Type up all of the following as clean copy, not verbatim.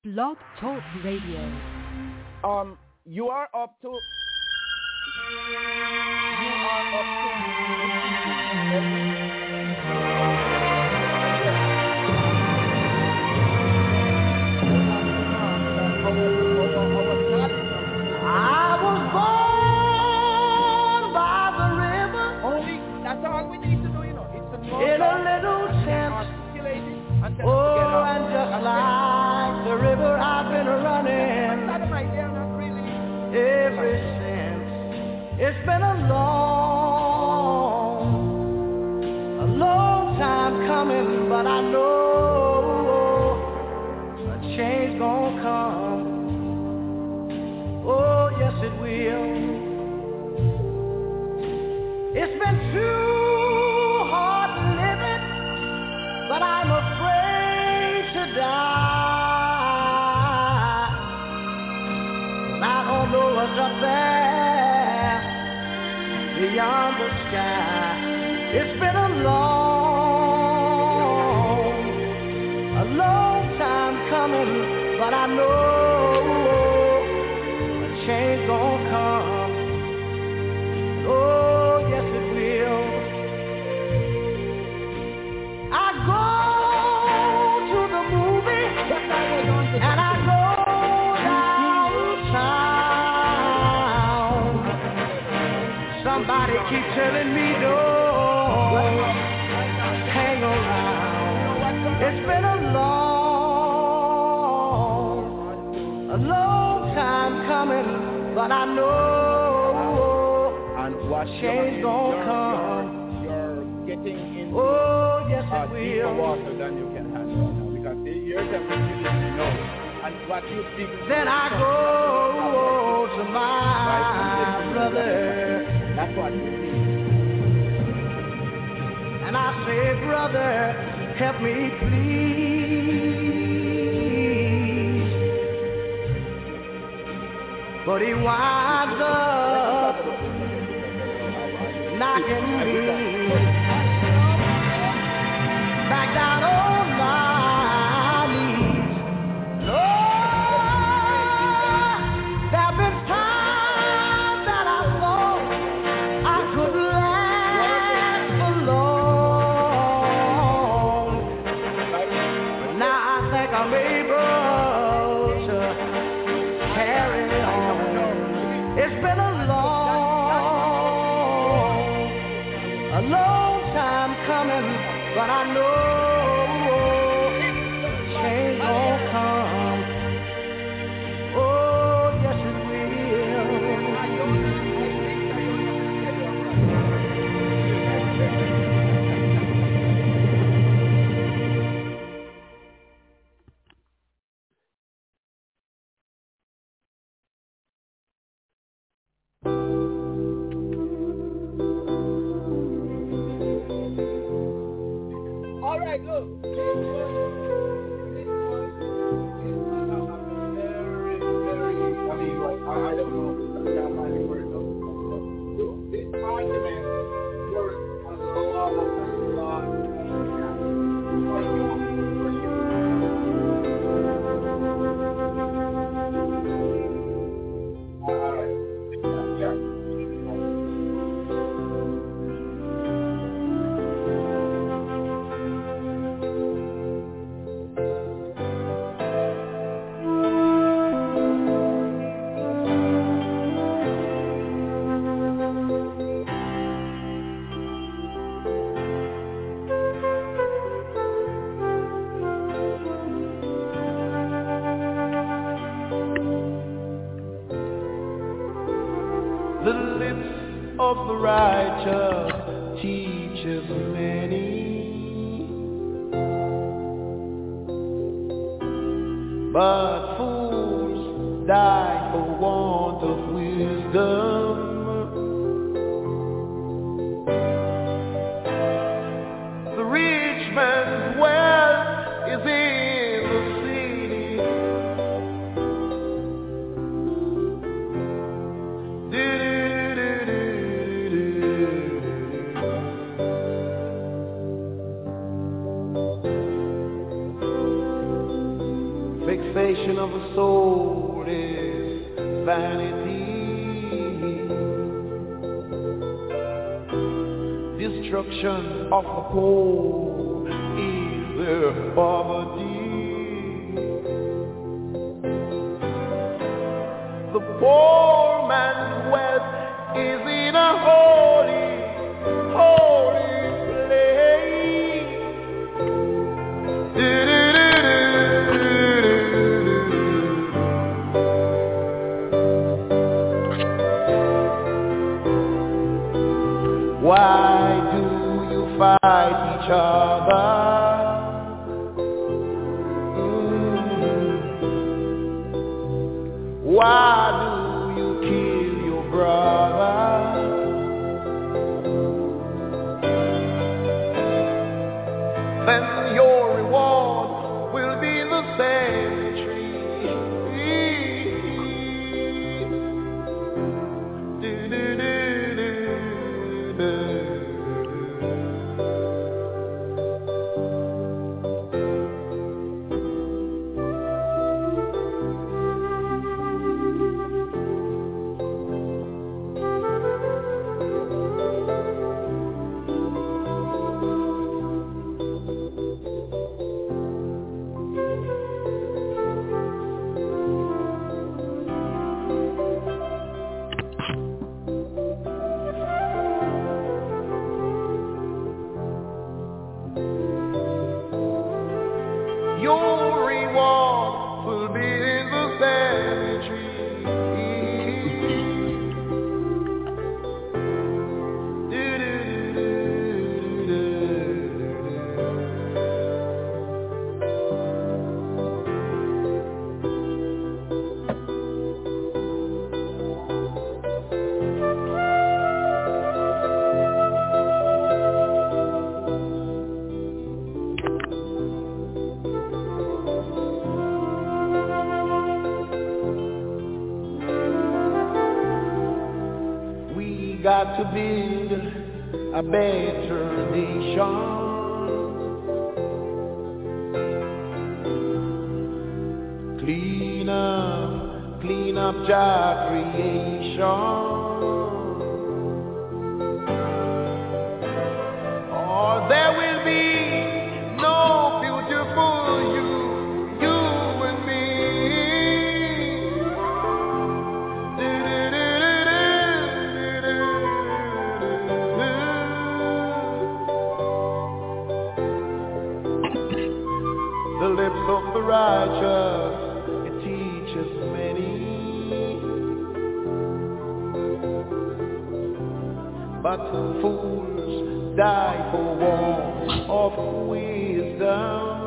Blog Talk Radio. You are up to. I was born by the river. Only that's all we need to do, you know. It's a in a little tent. Oh, and just like the river I've been running ever since. It's been a long time coming, but I know a change gonna come. Oh, yes it will. It's been too hard living, but I'm afraid to die. I don't know what's up there beyond the sky. It's been a long time coming, but I know a change gonna come. Oh, yes it will. I go to the movie and I go downtown. Somebody keep telling me don't hang around. It's been a long time coming, but I know change gonna come. You're getting in. Oh, yes it deeper will. water than you can handle now, because you're definitely know. And what you think. Then I go to my brother. That's what you need. And I say, brother, help me please. But he winds up knocking me back down on my knees. Lord, there've been times that I thought I could last for long, but now I think I'm able to carry on. It's been a long time coming, but I know change won't come. Oh, yes it All right, look. I don't know. I can't find the word. This argument, you're a The lips of the righteous teaches many, but fools die for want of wisdom. The rich man's wealth is in the city. Vexation of the soul is vanity. Destruction of the poor is their poverty. The poor man's wealth is in a holy, holy place. Why do you fight each other? Why do you kill your brother? Then your reward will be the cemetery. Your reward will be in the cemetery. Got to build a better nation. Clean up job creation. Or there will be no beautiful you and me. The lips of the righteous, it teaches many, but fools die for want of wisdom.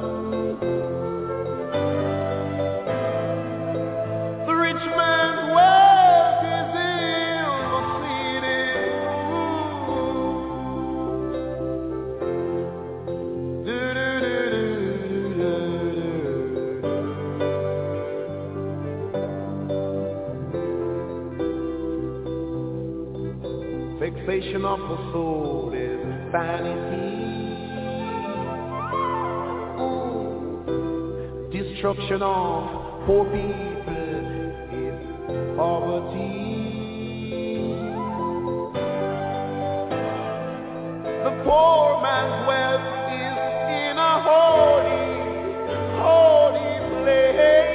The rich man's wealth is in the city. Vexation of the soul is vanity. Destruction of poor people is poverty. The poor man's wealth is in a holy, holy place.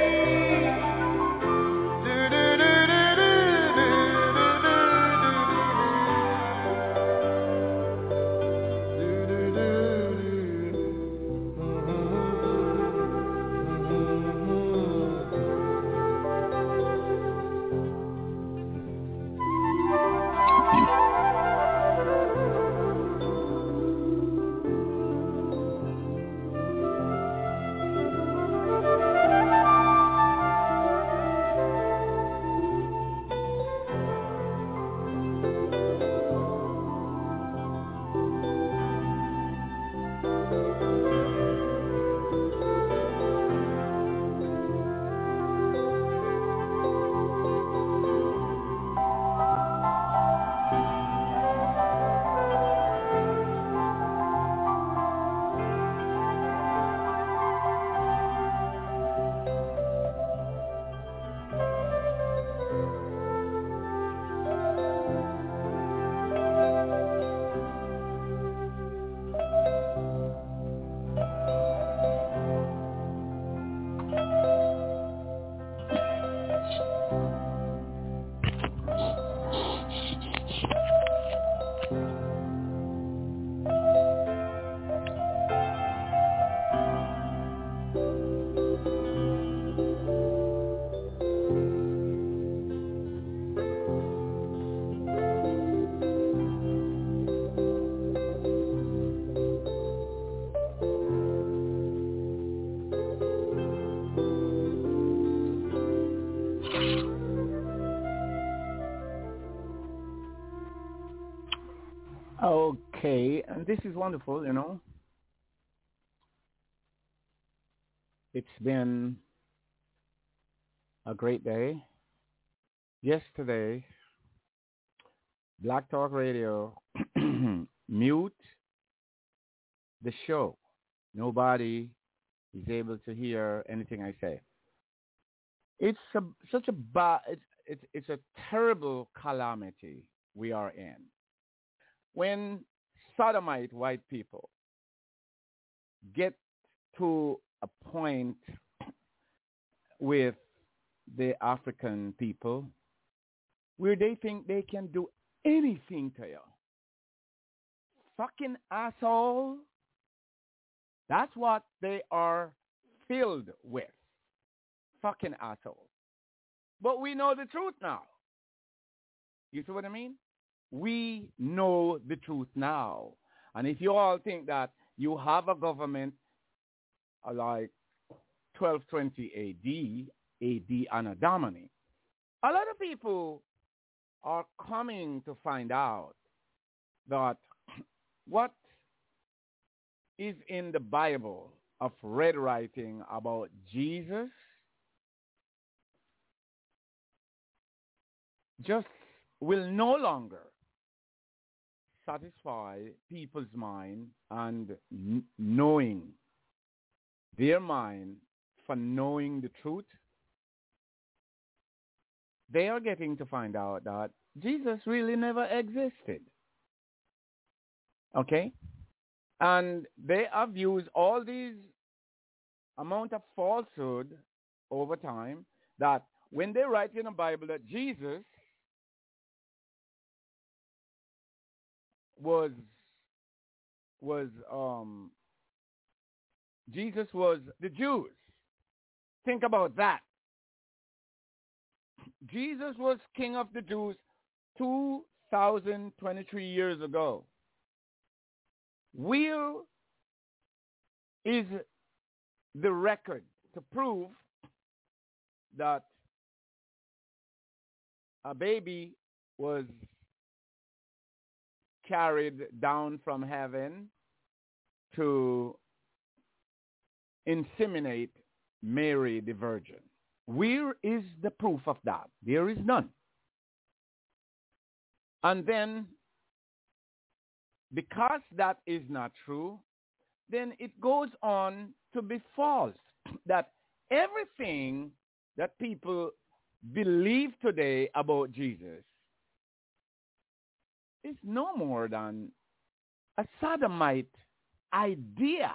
Okay, and this is wonderful, you know. It's been a great day. Yesterday, Black Talk Radio mute the show. Nobody is able to hear anything I say. It's such a it's a terrible calamity we are in. When sodomite white people get to a point with the African people where they think they can do anything to you. Fucking asshole. That's what they are filled with. Fucking asshole. But we know the truth now. You see what I mean? We know the truth now. And if you all think that you have a government like 1220 AD Anno Domini, a lot of people are coming to find out that what is in the Bible of red writing about Jesus just will no longer satisfy people's mind and knowing their mind for knowing the truth. They are getting to find out that Jesus really never existed. Okay? And they have used all these amount of falsehood over time that when they write in the Bible that Jesus Jesus was the Jews. Think about that. Jesus was king of the Jews 2,023 years ago. Where is the record to prove that a baby was carried down from heaven to inseminate Mary the Virgin? Where is the proof of that? There is none. And then, because that is not true, then it goes on to be false. That everything that people believe today about Jesus is no more than a sodomite idea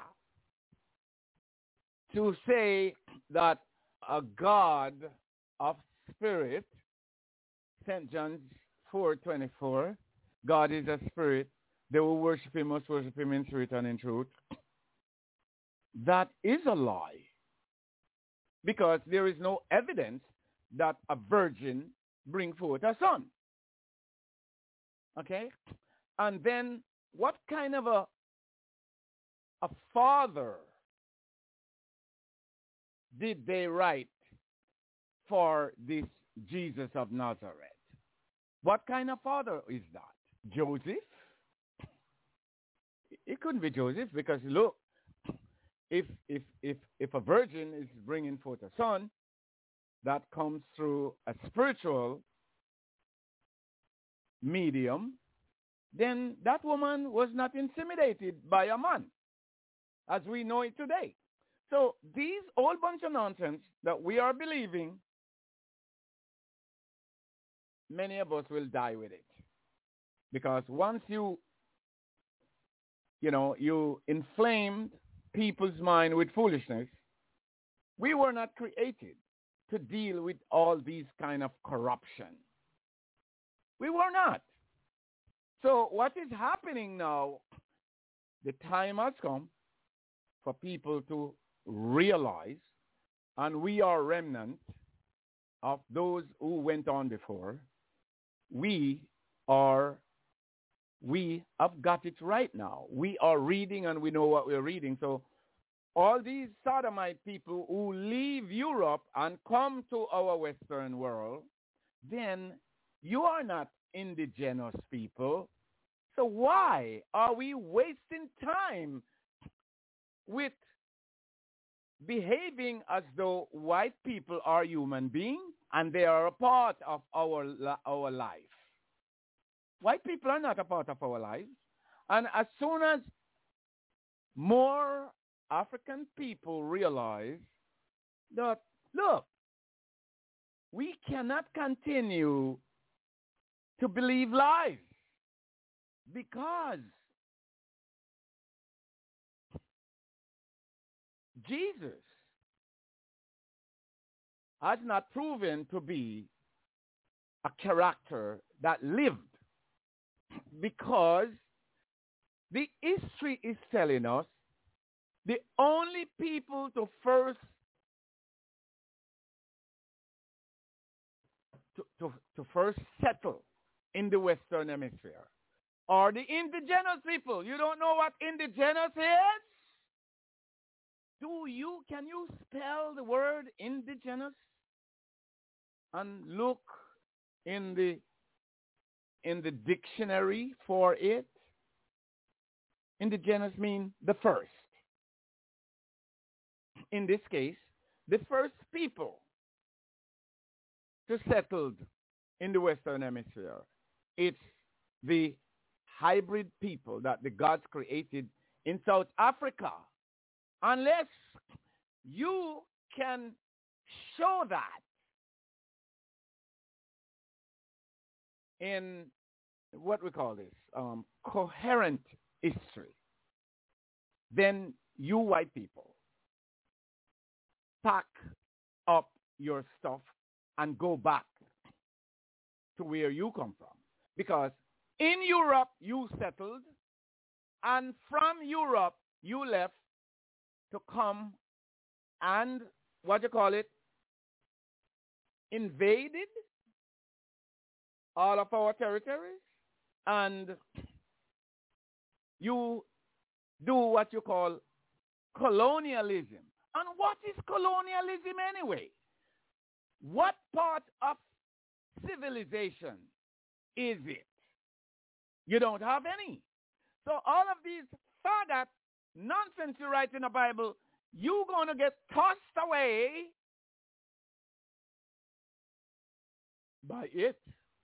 to say that a God of spirit, St. John 4:24, God is a spirit. They who worship him must worship him in spirit and in truth. That is a lie. Because there is no evidence that a virgin bring forth a son. Okay? And then what kind of a father did they write for this Jesus of Nazareth? What kind of father is that? Joseph? It couldn't be Joseph, because look, if a virgin is bringing forth a son, that comes through a spiritual medium, then that woman was not intimidated by a man, as we know it today. So these whole bunch of nonsense that we are believing, many of us will die with it. Because once you inflamed people's mind with foolishness, we were not created to deal with all these kind of corruption. We were not. So what is happening now, the time has come for people to realize, and we are remnant of those who went on before, we have got it right now. We are reading and we know what we're reading. So all these sodomite people who leave Europe and come to our Western world, then you are not indigenous people. So why are we wasting time with behaving as though white people are human beings and they are a part of our life? White people are not a part of our lives. And as soon as more African people realize that, look, we cannot continue to believe lies because Jesus has not proven to be a character that lived, because the history is telling us the only people to first settle in the Western Hemisphere are the indigenous people. You don't know what indigenous is? Can you spell the word indigenous and look in the dictionary for it? Indigenous means the first. In this case, the first people to settled in the Western Hemisphere. It's the hybrid people that the gods created in South Africa. Unless you can show that in what we call this, coherent history, then you white people pack up your stuff and go back to where you come from. Because in Europe, you settled, and from Europe, you left to come and, invaded all of our territories, and you do what you call colonialism. And what is colonialism anyway? What part of civilization is it? You don't have any. So all of these faggot nonsense you write in the Bible, you're going to get tossed away by it.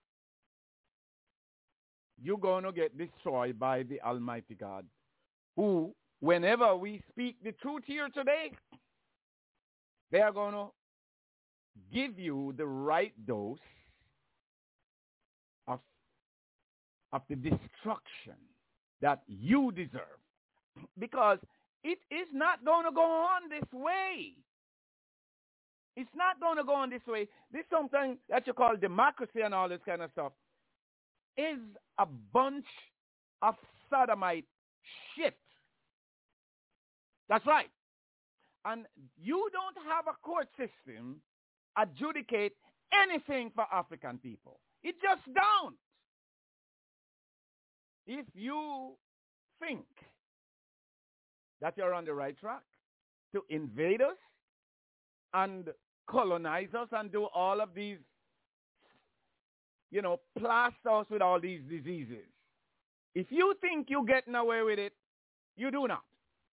You're going to get destroyed by the Almighty God, who, whenever we speak the truth here today, they are going to give you the right dose of the destruction that you deserve. Because it is not going to go on this way. It's not going to go on this way. This something that you call democracy and all this kind of stuff is a bunch of sodomite shit. That's right. And you don't have a court system adjudicate anything for African people. It just don't. If you think that you're on the right track to invade us and colonize us and do all of these, plaster us with all these diseases, if you think you're getting away with it, you do not.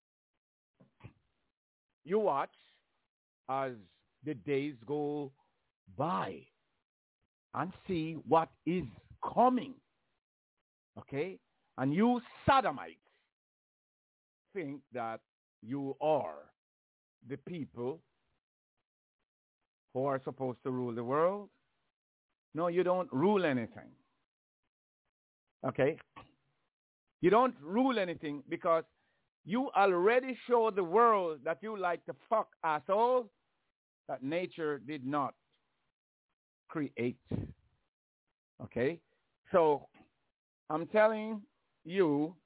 You watch as the days go by and see what is coming. Okay? And you sodomites think that you are the people who are supposed to rule the world. No, you don't rule anything. Okay? You don't rule anything because you already show the world that you like to fuck assholes that nature did not create. Okay? So, I'm telling you,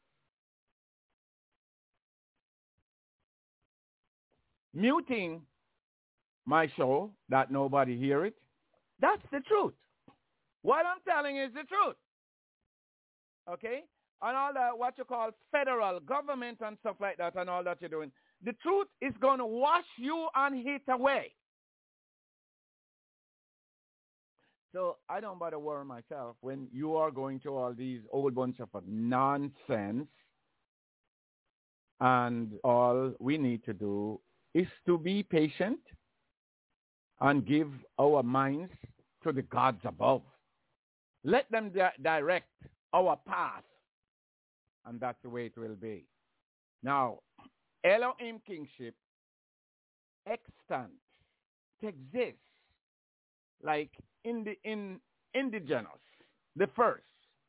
muting my show that nobody hear it, that's the truth. What I'm telling is the truth. Okay? And all that, what you call federal government and stuff like that and all that you're doing, the truth is going to wash you and hit away. So I don't bother worry myself when you are going through all these whole bunch of nonsense, and all we need to do is to be patient and give our minds to the gods above. Let them direct our path, and that's the way it will be. Now, Elohim kingship extant, it exists like in indigenous, the first.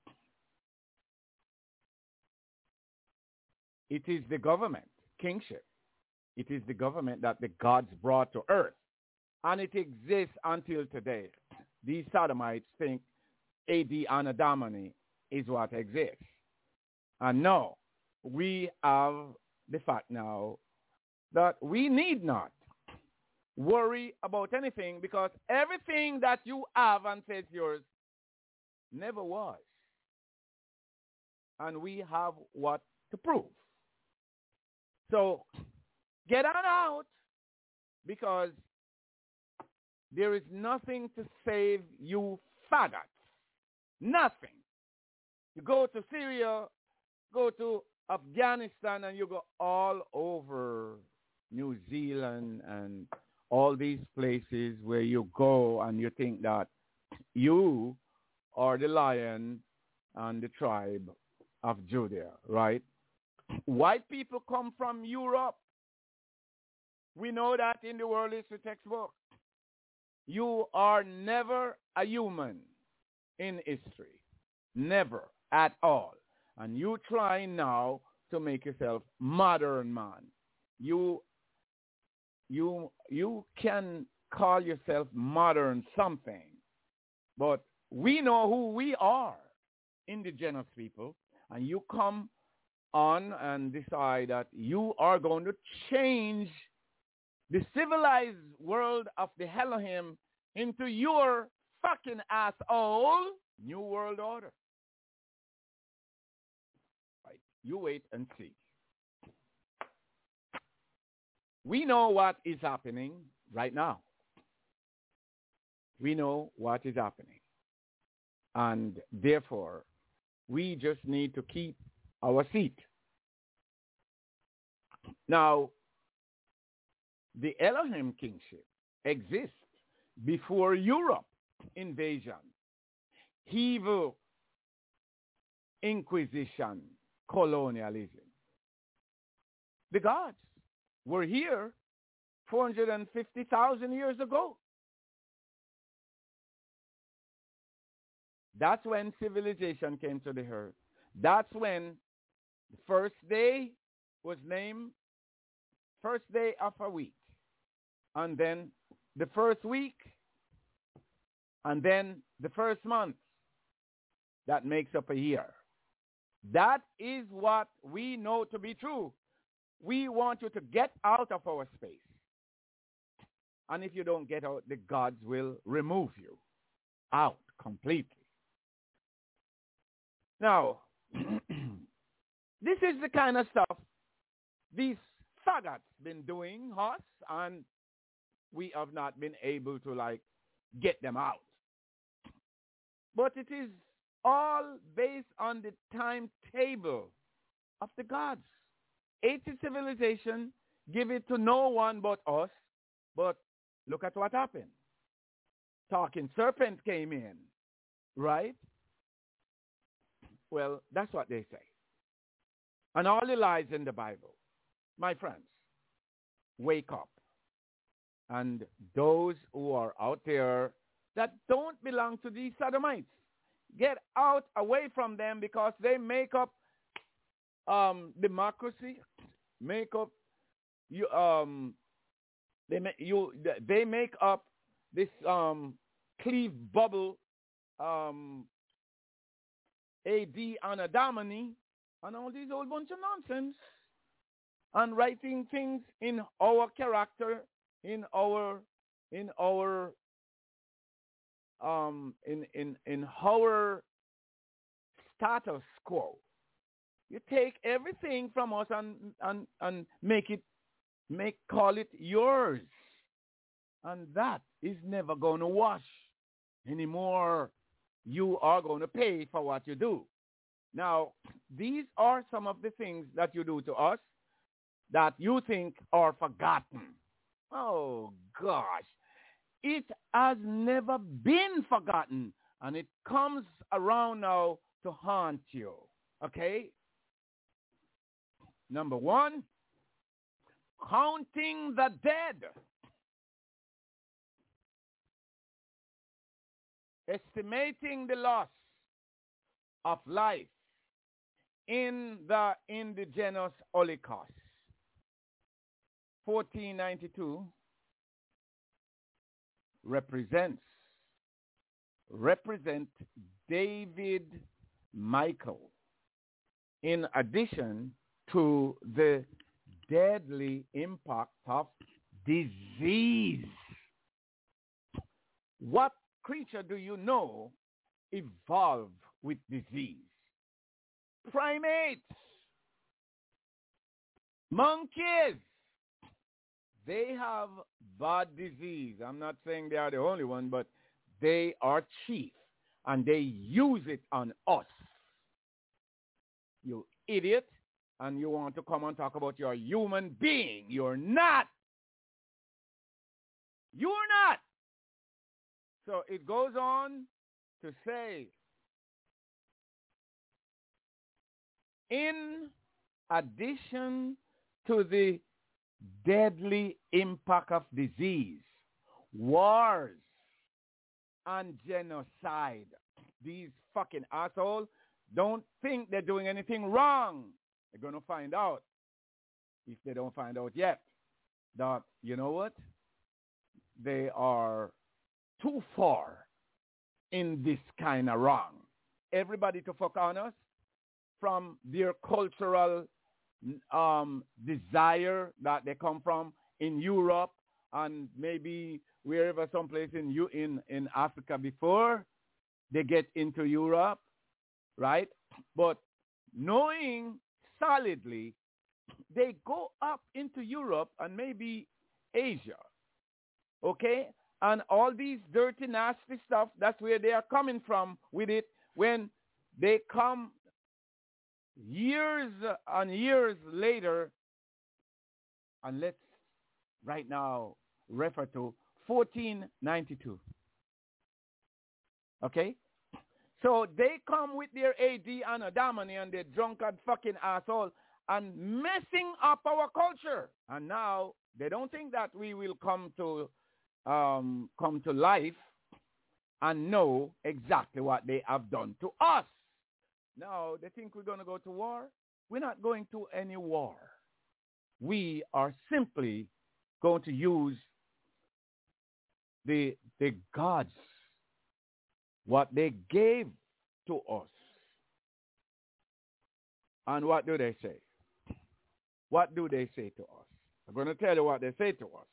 It is the government, kingship. It is the government that the gods brought to earth. And it exists until today. These sodomites think A.D. Anno Domini is what exists. And no, we have the fact now that we need not worry about anything, because everything that you have and says yours never was. And we have what to prove. So get on out, because there is nothing to save you faggots. Nothing. You go to Syria, go to Afghanistan, and you go all over New Zealand and all these places where you go and you think that you are the lion and the tribe of Judah, right? White people come from Europe. We know that in the world history textbook. You are never a human in history. Never at all. And you try now to make yourself modern man. You can call yourself modern something. But we know who we are, indigenous people. And you come on and decide that you are going to change the civilized world of the Elohim into your fucking asshole new world order. Right. You wait and see. We know what is happening right now. We know what is happening. And therefore, we just need to keep our seat. Now, the Elohim kingship exists before Europe invasion, Hebrew Inquisition, colonialism. The gods were here 450,000 years ago. That's when civilization came to the earth. That's when the first day was named first day of a week. And then the first week, and then the first month. That makes up a year. That is what we know to be true. We want you to get out of our space. And if you don't get out, the gods will remove you out completely. Now, this is the kind of stuff these faggots been doing, us, and we have not been able to, get them out. But it is all based on the timetable of the gods. 80 civilization, give it to no one but us. But look at what happened. Talking serpent came in, right? Well, that's what they say. And all the lies in the Bible. My friends, wake up. And those who are out there that don't belong to these sodomites, get out away from them, because they make up democracy, make up they make up this Cleve bubble A.D. Anno Domini, and all these whole bunch of nonsense, and writing things in our character, in our status quo. You take everything from us and call it yours. And that is never going to wash. anymore you are going to pay for what you do. Now, these are some of the things that you do to us that you think are forgotten. Oh, gosh. It has never been forgotten, and it comes around now to haunt you. Okay? Number one, counting the dead. Estimating the loss of life in the indigenous Holocaust. 1492 represent David Michael, in addition to the deadly impact of disease. What creature do you know evolved with disease? Primates, monkeys, they have bad disease. I'm not saying they are the only one, but they are chief, and they use it on us. You idiot, and you want to come and talk about your human being. You're not. You're not. So it goes on to say, in addition to the deadly impact of disease, wars, and genocide, these fucking assholes don't think they're doing anything wrong. They're going to find out, if they don't find out yet, that, you know what? They are too far in this kind of wrong. Everybody to fuck on us from their cultural desire that they come from in Europe and maybe wherever someplace in Africa before they get into Europe, right? But knowing solidly, they go up into Europe and maybe Asia, okay? And all these dirty, nasty stuff, that's where they are coming from with it when they come years and years later. And let's right now refer to 1492. Okay? So they come with their AD and Adamani and their drunkard fucking asshole and messing up our culture. And now they don't think that we will come to life and know exactly what they have done to us. Now, they think we're going to go to war. We're not going to any war. We are simply going to use the gods, what they gave to us. And what do they say? What do they say to us? I'm going to tell you what they say to us.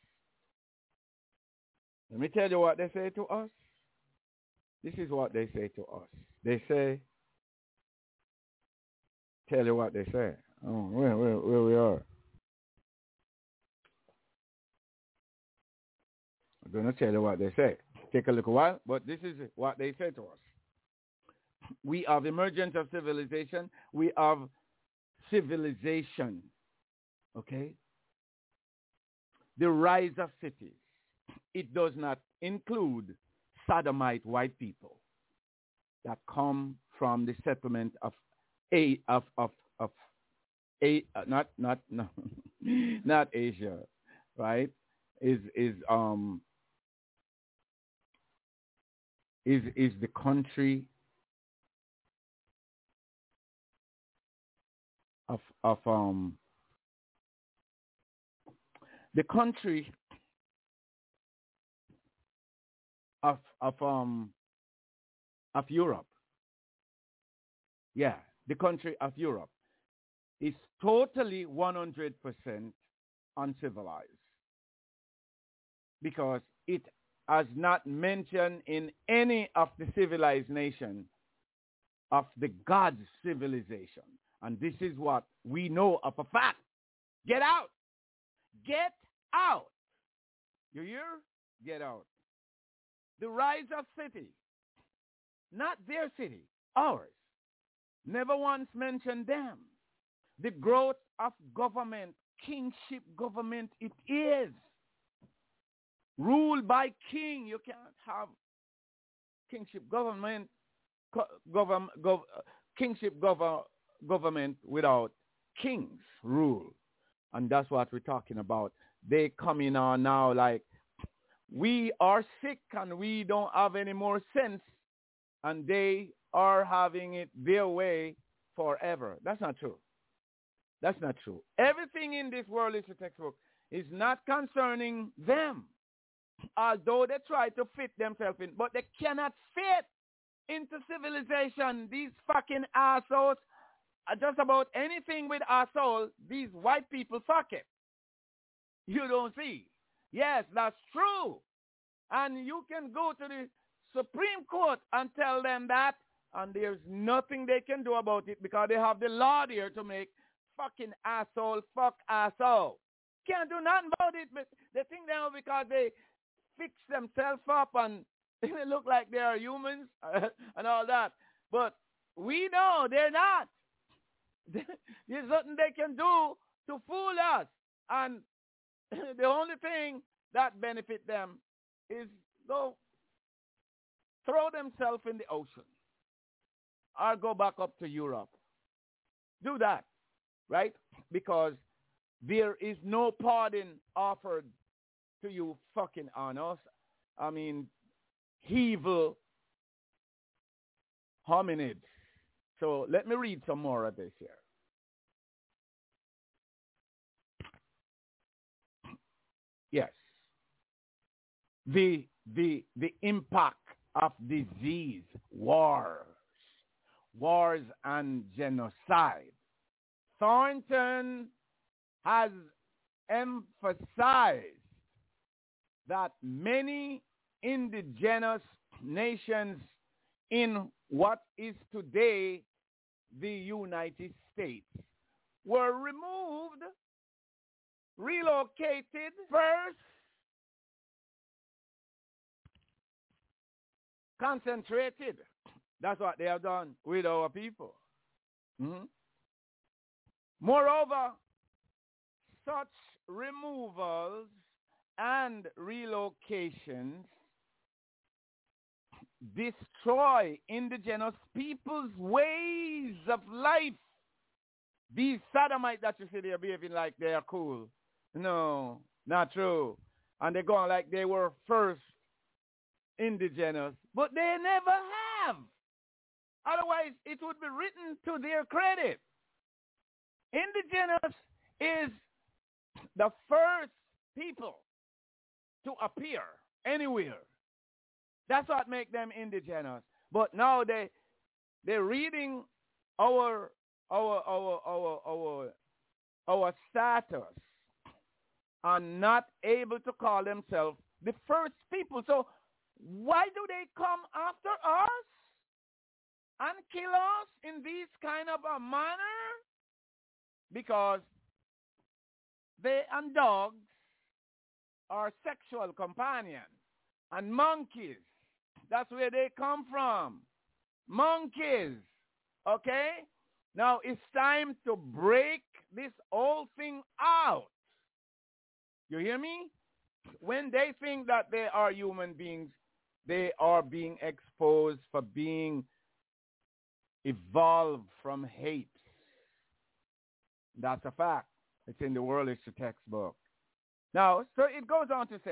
Let me tell you what they say to us. This is what they say to us. They say, tell you what they say. Oh, where we are. I'm going to tell you what they say. Take a little while, but this is what they say to us. We have emergence of civilization. We have civilization. Okay? The rise of cities. It does not include sodomite white people that come from the settlement of not Asia, right? Is the country of the country of Europe. Yeah, the country of Europe is totally 100% uncivilized because it has not mentioned in any of the civilized nation of the God's civilization. And this is what we know of a fact. Get out. Get out. You hear? Get out. The rise of city, not their city, ours. Never once mentioned them. The growth of government, kingship government, it is. Ruled by king. You can't have kingship government, government without kings rule. And that's what we're talking about. They coming on now like, we are sick and we don't have any more sense, and they are having it their way forever. That's not true. That's not true. Everything in this world is a textbook. Is not concerning them. Although they try to fit themselves in, but they cannot fit into civilization. These fucking assholes, just about anything with asshole, these white people fuck it. You don't see. Yes, that's true. And you can go to the Supreme Court and tell them that, and there's nothing they can do about it because they have the law there to make fucking asshole fuck asshole. Can't do nothing about it, but they think they know because they fix themselves up and they look like they are humans and all that. But we know they're not. There's nothing they can do to fool us. And the only thing that benefit them is go throw themselves in the ocean or go back up to Europe. Do that, right? Because there is no pardon offered to you fucking on us. I mean, evil hominids. So let me read some more of this here. Yes. The impact of disease, wars and genocide. Thornton has emphasized that many indigenous nations in what is today the United States were removed, relocated first, concentrated. That's what they have done with our people. Mm-hmm. Moreover, such removals and relocations destroy indigenous people's ways of life. These sodomites that you see, they're behaving like they are cool. No, not true. And they're going like they were first indigenous, but they never have. Otherwise, it would be written to their credit. Indigenous is the first people to appear anywhere. That's what makes them indigenous. But now they're reading our status and not able to call themselves the first people. So why do they come after us and kill us in this kind of a manner? Because they and dogs are sexual companions. And monkeys, that's where they come from. Monkeys, okay? Now it's time to break this whole thing out. You hear me? When they think that they are human beings, they are being exposed for being evolved from hate. That's a fact. It's in the World History textbook. Now, so it goes on to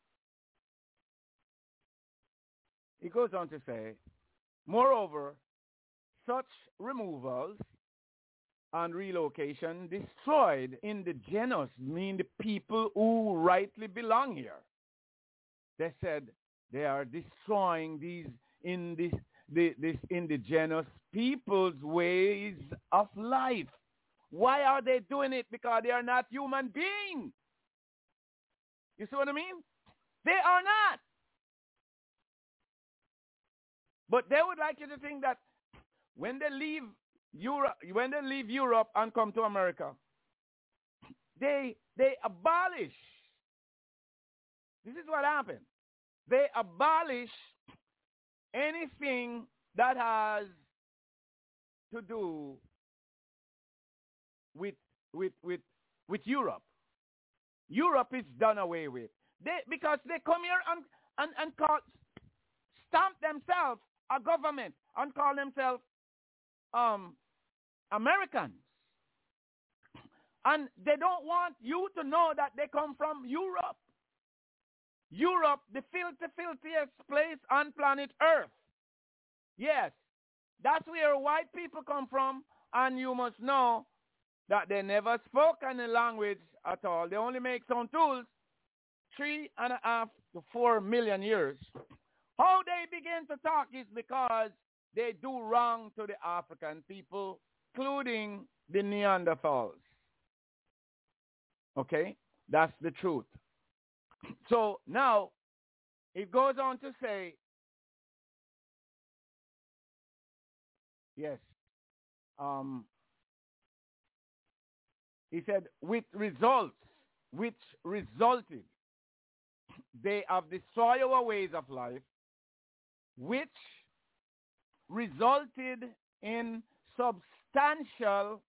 say, moreover, such removals and relocation destroyed indigenous, mean the people who rightly belong here. They said they are destroying these indigenous people's ways of life. Why are they doing it? Because they are not human beings. You see what I mean? They are not. But they would like you to think that when they leave Europe and come to America, they abolish. This is what happened. they abolish anything that has to do with Europe. Europe is done away with. Because they come here and stamp themselves a government and call themselves Americans. And they don't want you to know that they come from Europe. Europe, the filthiest place on planet Earth. Yes, that's where white people come from, and you must know that they never spoke any language at all. They only make some tools 3.5 to 4 million years. How they begin to talk is because they do wrong to the African people, including the Neanderthals. Okay? That's the truth. So now, it goes on to say, yes, he said, with results, which resulted, they have destroyed our ways of life, which resulted in substantial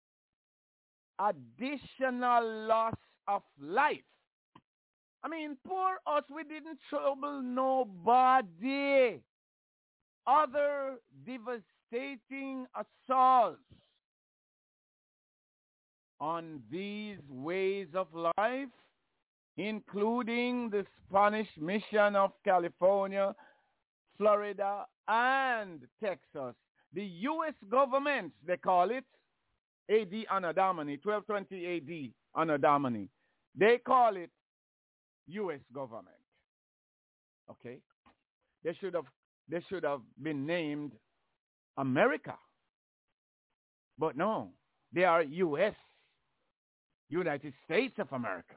additional loss of life. I mean, poor us, we didn't trouble nobody. Other devastating assaults on these ways of life, including the Spanish mission of California, Florida, and Texas. The U.S. government, they call it A.D. Anno Domini, 1220 A.D. Anno Domini. They call it U.S. government. Okay? They should have been named America. But no, they are U.S., United States of America.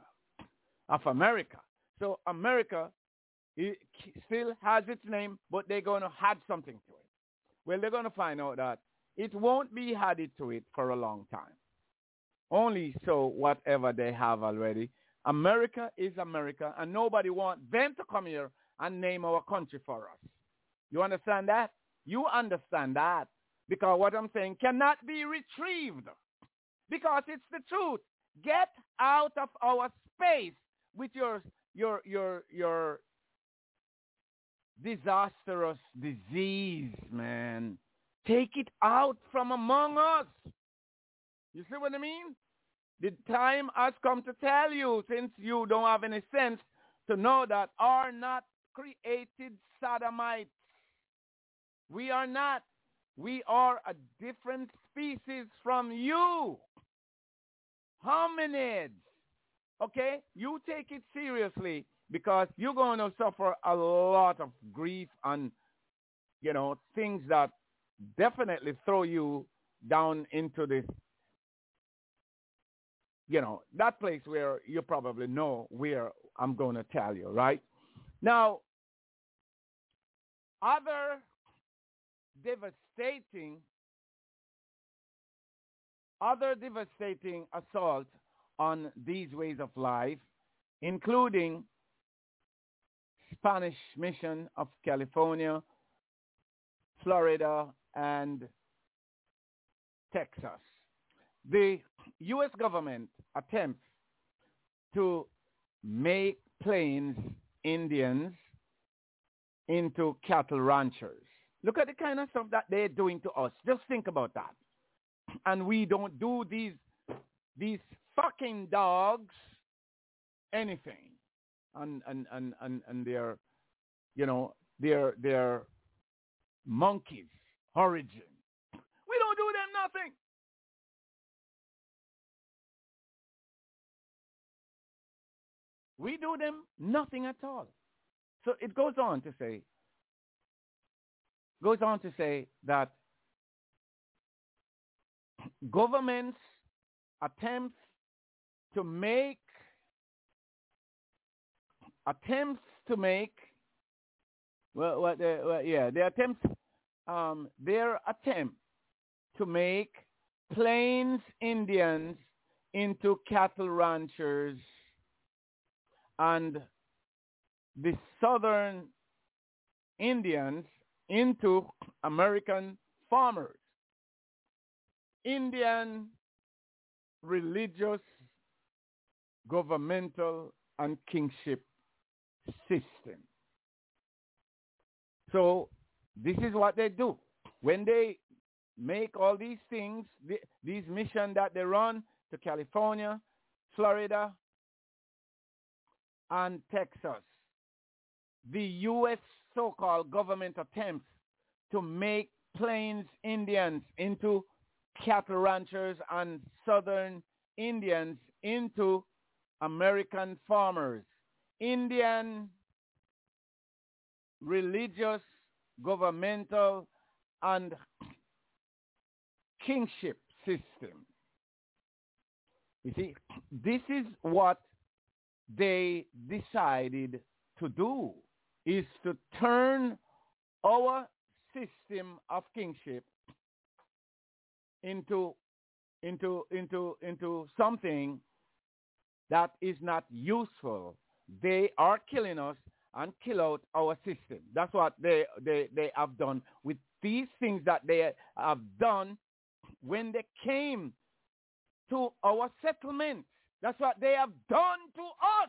So America still has its name, but they're going to add something to it. Well, they're going to find out that it won't be added to it for a long time. Only so whatever they have already. America is America, and nobody wants them to come here and name our country for us. You understand that? You understand that. Because what I'm saying cannot be retrieved. Because it's the truth. Get out of our space with your disastrous disease, man. Take it out from among us. You see what I mean? The time has come to tell you, since you don't have any sense, to know that are not created sodomites. We are not. We are a different species from you. Hominids. Okay? You take it seriously, because you're going to suffer a lot of grief and, things that definitely throw you down into this, that place where you probably know where I'm going to tell you, right? Now, other devastating assault on these ways of life, including Spanish mission of California, Florida, and Texas. The U.S. government attempts to make Plains Indians into cattle ranchers. Look at the kind of stuff that they're doing to us. Just think about that. And we don't do these fucking dogs anything. And their, their monkeys origin. We don't do them nothing. We do them nothing at all. So it goes on to say that governments attempts to make their attempt to make Plains Indians into cattle ranchers and the southern Indians into American farmers. Indian religious, governmental, and kingship system. So this is what they do. When they make all these things, these missions that they run to California, Florida, and Texas, the U.S. so-called government attempts to make Plains Indians into cattle ranchers and southern Indians into American farmers. Indian religious, governmental, and kingship system. You see, this is what they decided to do, is to turn our system of kingship into something that is not useful. They are killing us and kill out our system. That's what they have done with these things that they have done when they came to our settlement. That's what they have done to us.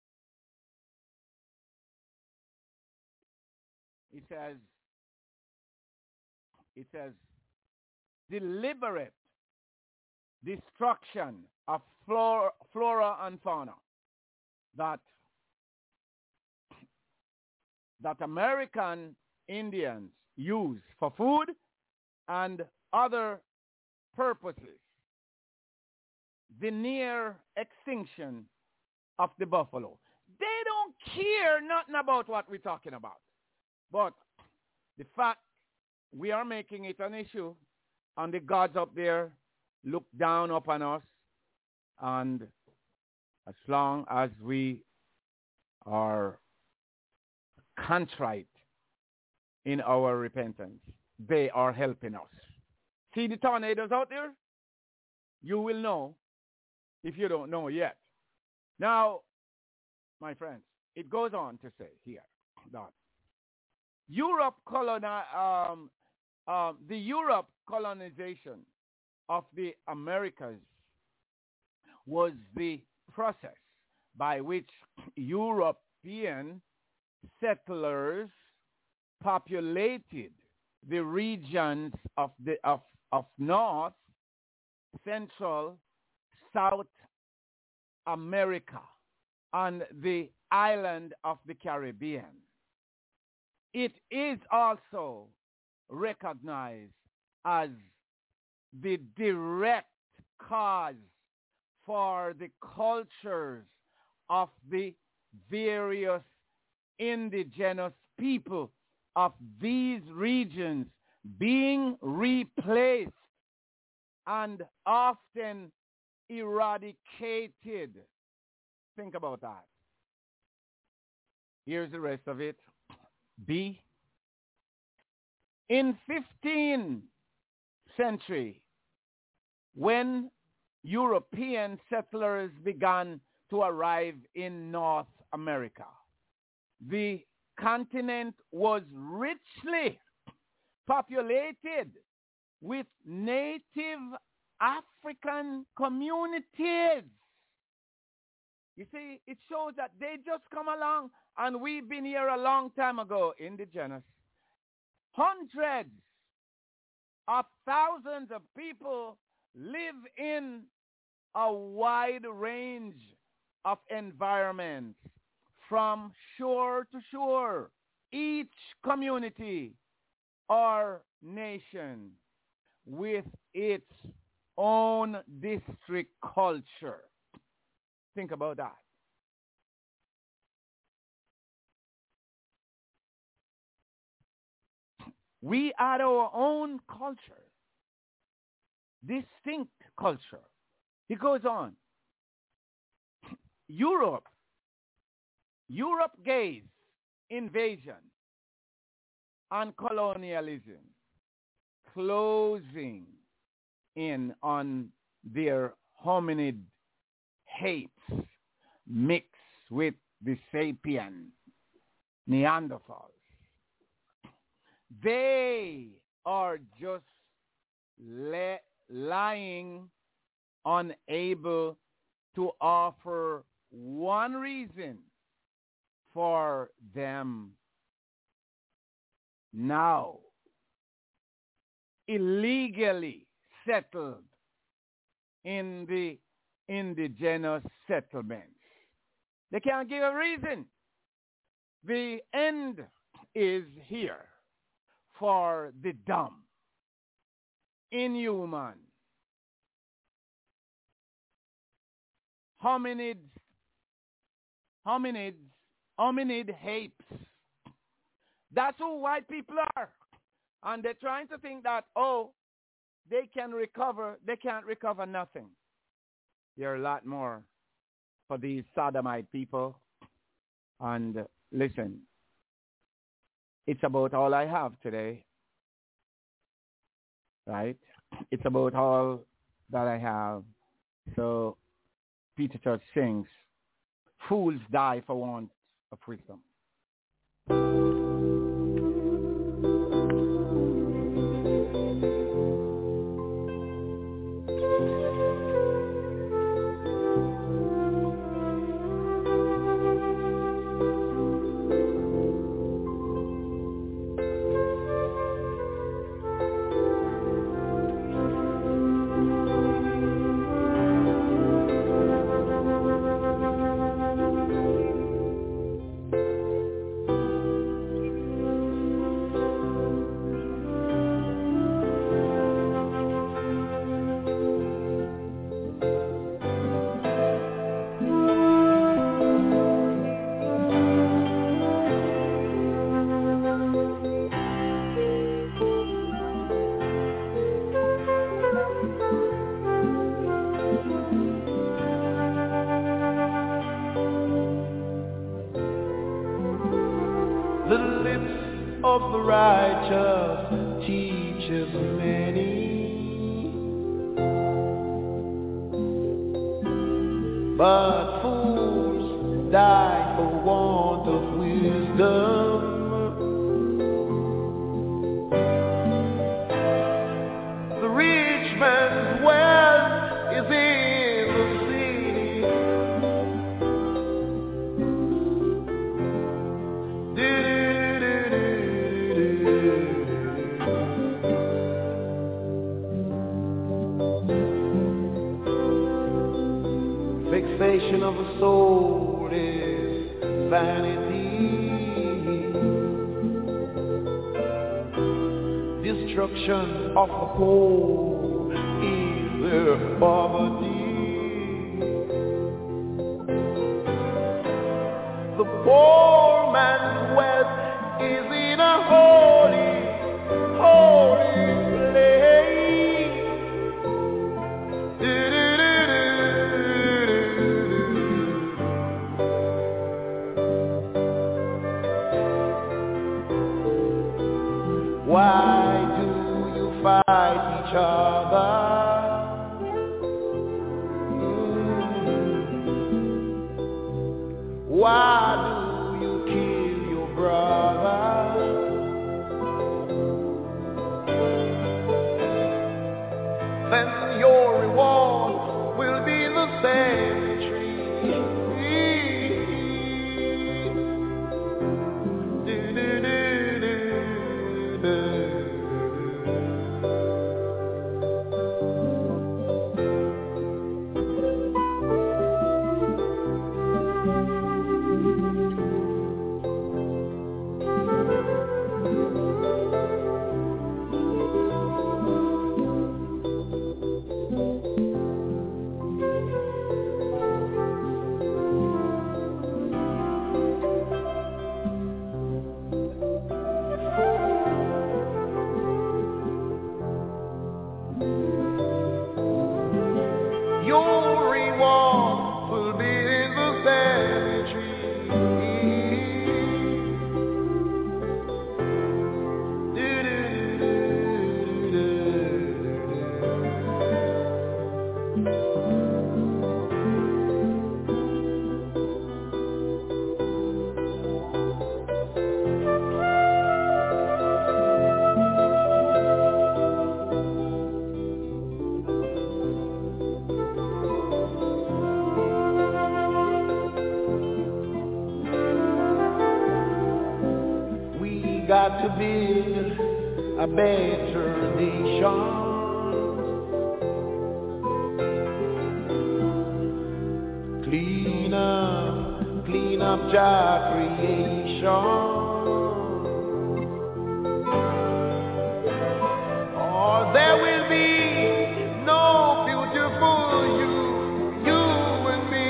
It says deliberate destruction of flora and fauna that American Indians use for food and other purposes. The near extinction of the buffalo. They don't care nothing about what we're talking about. But the fact we are making it an issue, and the gods up there look down upon us, and as long as we are contrite in our repentance, they are helping us. See the tornadoes out there? You will know if you don't know yet. Now, my friends, it goes on to say here that the Europe colonization of the Americas was the process by which European settlers populated the regions of North, Central, South America, and the island of the Caribbean. It is also recognized as the direct cause for the cultures of the various indigenous people of these regions being replaced and often eradicated. Think about that. Here's the rest of it. B. In 15th century, when European settlers began to arrive in North America, the continent was richly populated with native African communities. You see, it shows that they just come along, and we've been here a long time ago, indigenous. Hundreds of thousands of people live in a wide range of environments from shore to shore. Each community or nation with its own district culture. Think about that. We had our own culture, distinct culture. He goes on. Europe gazed invasion and colonialism, closing in on their hominid hates mixed with the sapien Neanderthals. They are just lying, unable to offer one reason for them now illegally settled in the indigenous settlements. They can't give a reason. The end is here for the dumb, inhuman, hominid apes. That's who white people are. And they're trying to think that, oh, they can recover. They can't recover nothing. There are a lot more for these sodomite people. And listen, it's about all I have today. Right? It's about all that I have. So Peter Church sings, fools die for want of wisdom. Of the righteous teaches many, but fools die for want of wisdom. The rich man's wealth is in the city. Fixation of the soul is vanity. Destruction of the poor is their poverty. The poor man's wealth is in a holy, holy place. Why do you fight each other? Why do you kill your brother? Then your reward will be the cemetery. to build a better nation. Clean up Jah creation. Or there will be no beautiful you and me.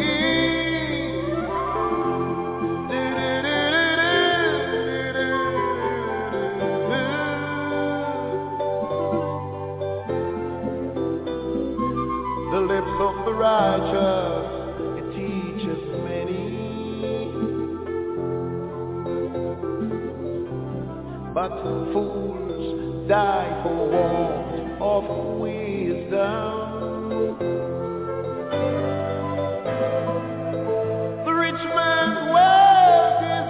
The lips of the righteous, it teaches many, but fools die for want of wisdom. The rich man's wealth is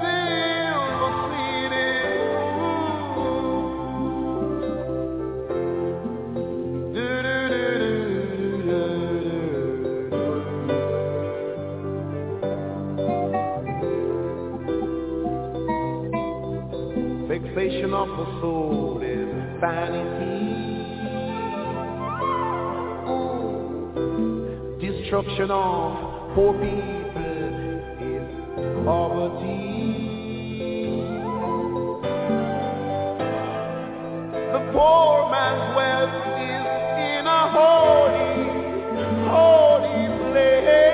ill-fated. Vexation of the soul is vanity. Destruction of poor people is poverty. The poor man's wealth is in a holy place.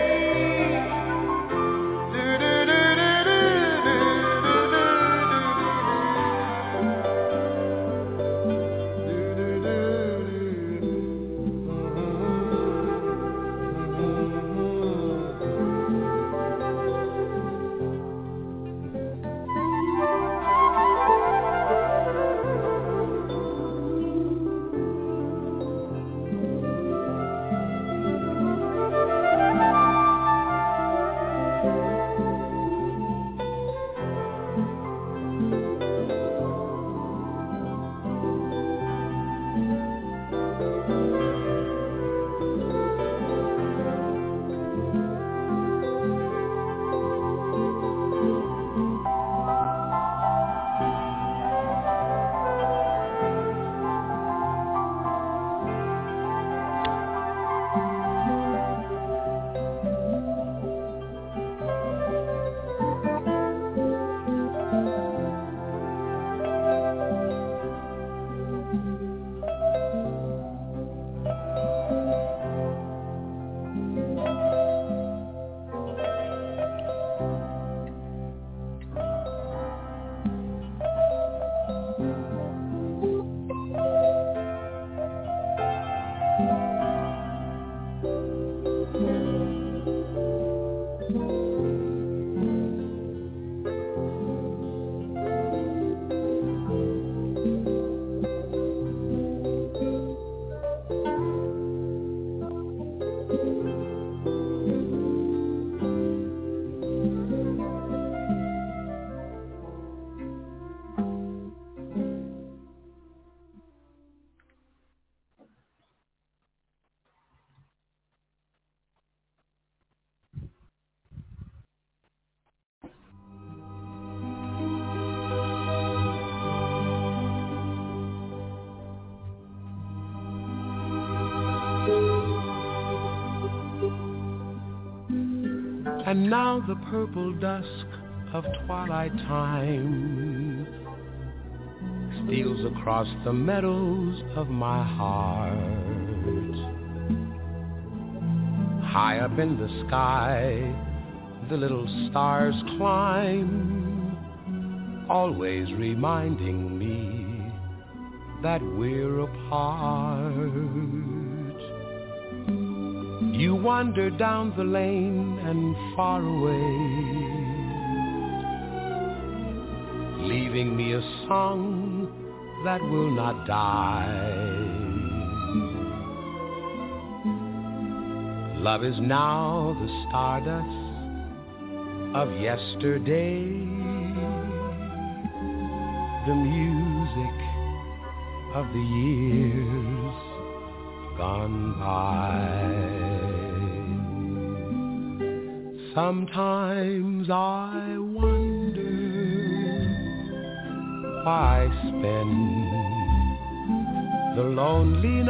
And now the purple dusk of twilight time steals across the meadows of my heart. High up in the sky, the little stars climb, always reminding me that we're apart. You wander down the lane and far away, leaving me a song that will not die. Love is now the stardust of yesterday, the music of the years gone by. Sometimes I wonder Why spend the lonely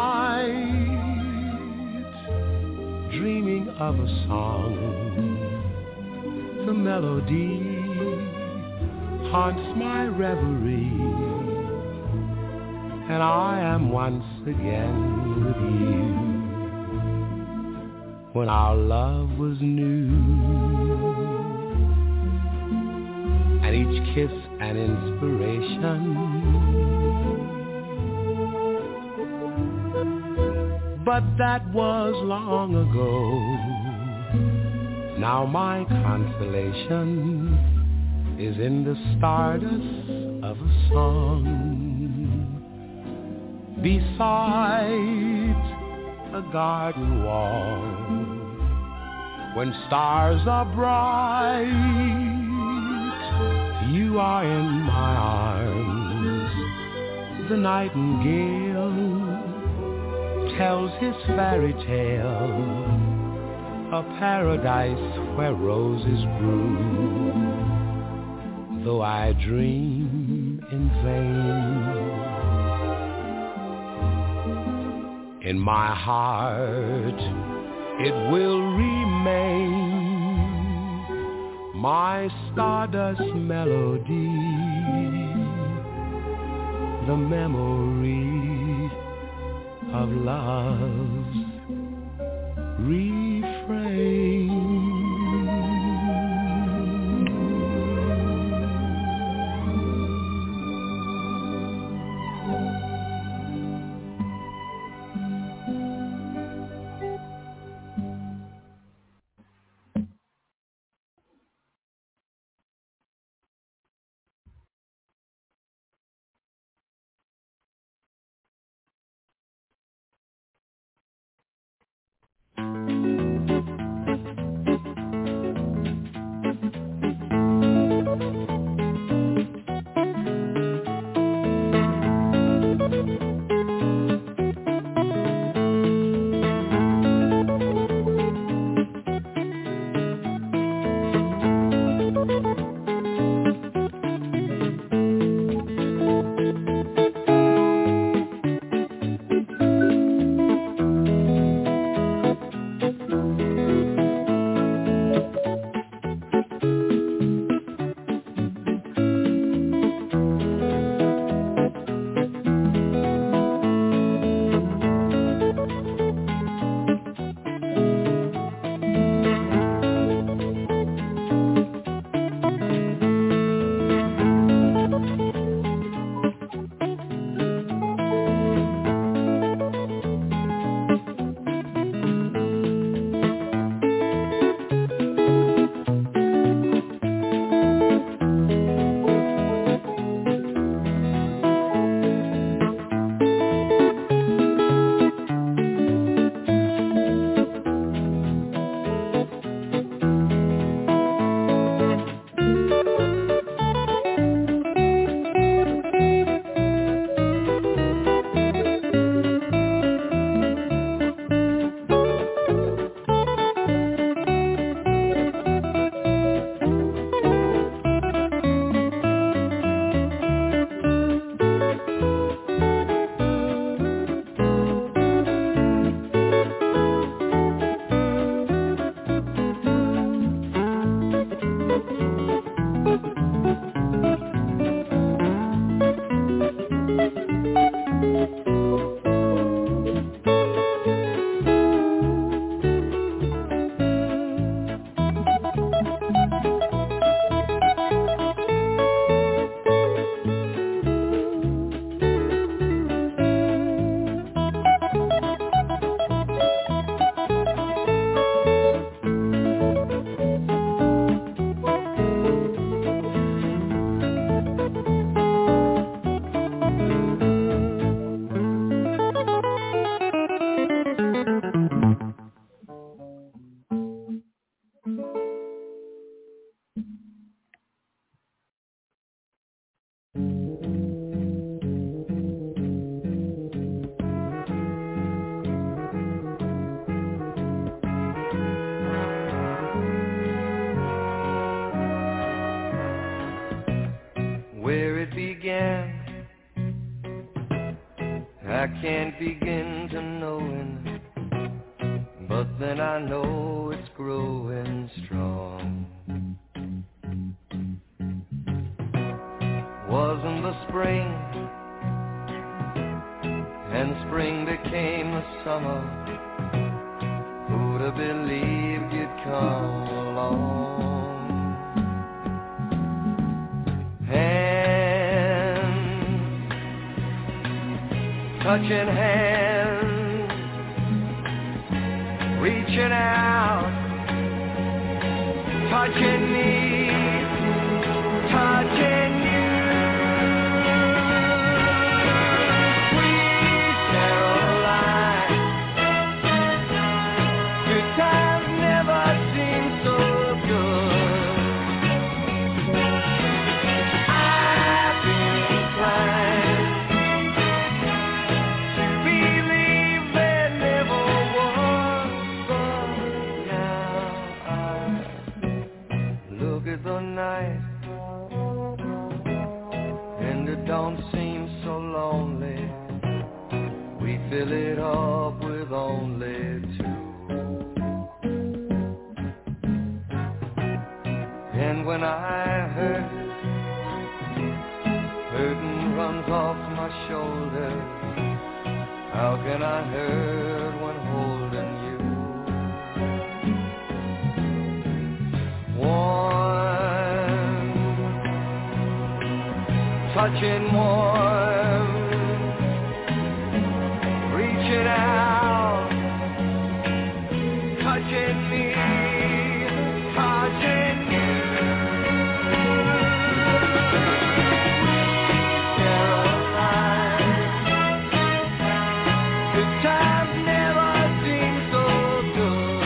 night dreaming of a song? The melody haunts my reverie, and I am once again with you. When our love was new, and each kiss an inspiration. But that was long ago. Now my consolation is in the stardust of a song. Beside a garden wall, when stars are bright, you are in my arms. The nightingale tells his fairy tale, a paradise where roses bloom. Though I dream in vain, in my heart it will remain, my stardust melody, the memory of love's refrain. I can't begin to knowing, but then I know it's growing strong. Wasn't the spring, and spring became the summer. Who'd have believed you'd come along? Hands, touching hands, reaching out, touching me, touching you. Sweet Caroline, good times never seem so good. I've been inclined to believe there never was, but now I look at the night and it don't seem so lonely. We fill it up with only two. And when I hurt, hurting runs off my shoulders. How can I hurt when holding you? Warm, touching warm, reaching out, touching me, touching you. Caroline, good times never seem so good.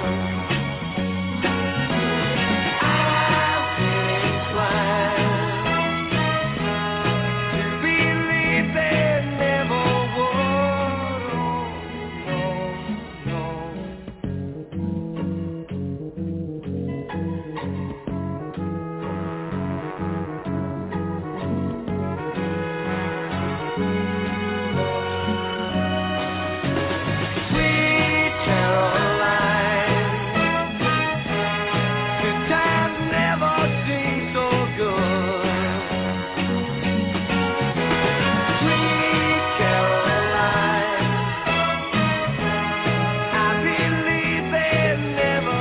I've been inclined to believe there never was. Oh, no, Sweet Caroline, good times never seem so good. Sweet Caroline, I believe they never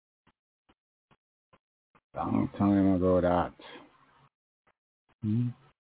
Long time ago that.